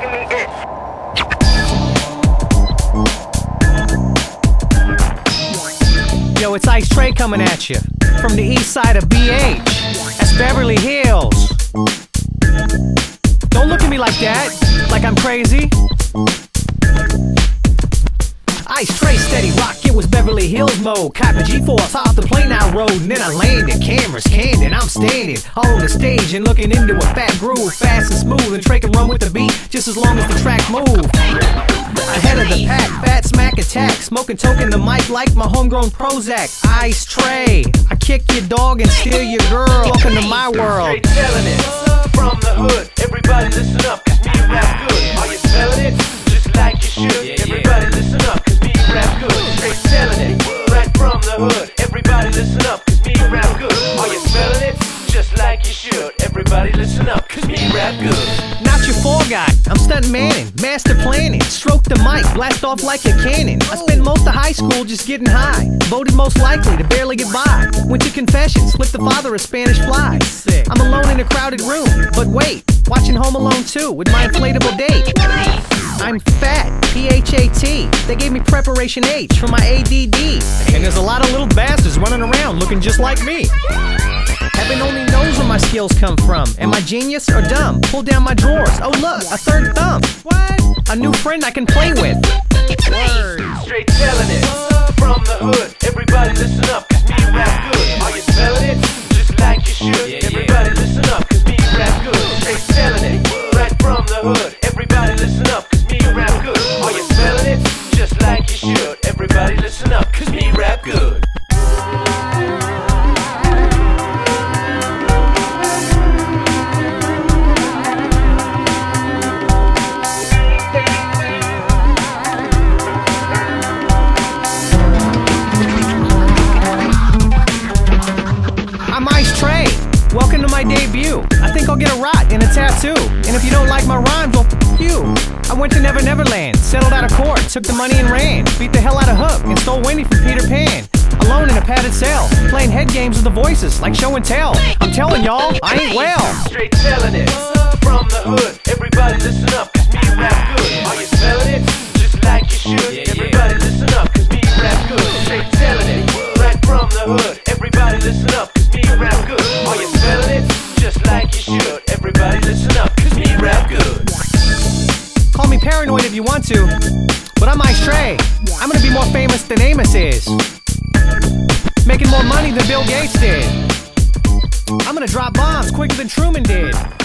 making me itch. Yo, it's Ice Trey coming at you from the east side of BH. That's Beverly Hills. Don't look at me like that, like I'm crazy. Ice Trey, steady rock, it was Beverly Hills mode. Caught the G4 off the plane I rode, and then I landed. Cameras canned, and I'm standing on the stage and looking into a fat groove, fast and smooth. And Trey can run with the beat just as long as the track move. Ahead of the pack, fat smack attack, smoking token the mic like my homegrown Prozac. Ice Trey, I kick your dog and steal your girl. Welcome to my world. Straight telling it from the hood. Everybody listen up, cause me rap good. Are you smelling it? Just like you should. Everybody listen up, cause me rap good. Straight telling it right from the hood. Everybody listen up, cause me rap good. Are you smelling it? Just like you should. Everybody listen up, cause me rap good. Not your fall guy, I'm stunt manning, master planning. Stroke the mic, blast off like a cannon. I spent most of high school just getting high. Voted most likely to barely get by. Went to confessions, flipped the father a Spanish fly. I'm alone in a crowded room, but wait, watching Home Alone 2 with my inflatable date. I'm fat, P-H-A-T. They gave me preparation H for my ADD. And there's a lot of little bastards running around looking just like me. Heaven only knows where my skills come from. Am I genius or dumb? Pull down my drawers. Oh look, a third thumb. What? A new friend I can play with. Word. Straight telling it from the hood. Everybody listen up, cause me rap good. Are you smelling it? Just like you should. Everybody listen up, cause me rap good. Straight telling it right from the hood. Everybody listen up, cause me rap good. Are you smelling it? Just like you should. Everybody listen up, cause me rap good. I'm Ice Trey. Welcome to my debut. I think I'll get a rot and a tattoo. And if you don't like my rhymes, well, f*** you. I went to Never Neverland, settled out of court, took the money and ran. Beat the hell out of Hook and stole Wendy from Peter Pan. Alone in a padded cell, playing head games with the voices like show and tell. I'm telling y'all, I ain't well. Straight telling it from the hood. Everybody listen up, cause me rap good. Are you smelling it? Just like you should. Everybody listen up, cause me rap good. Straight telling it right from the hood. Everybody listen up, cause me rap good. Are you smelling it? Just like you should. Everybody listen up, cause me rap good. Call me paranoid if you want to, but I'm Ice Trey. I'm gonna be more famous than Amos is. Making more money than Bill Gates did. I'm gonna drop bombs quicker than Truman did.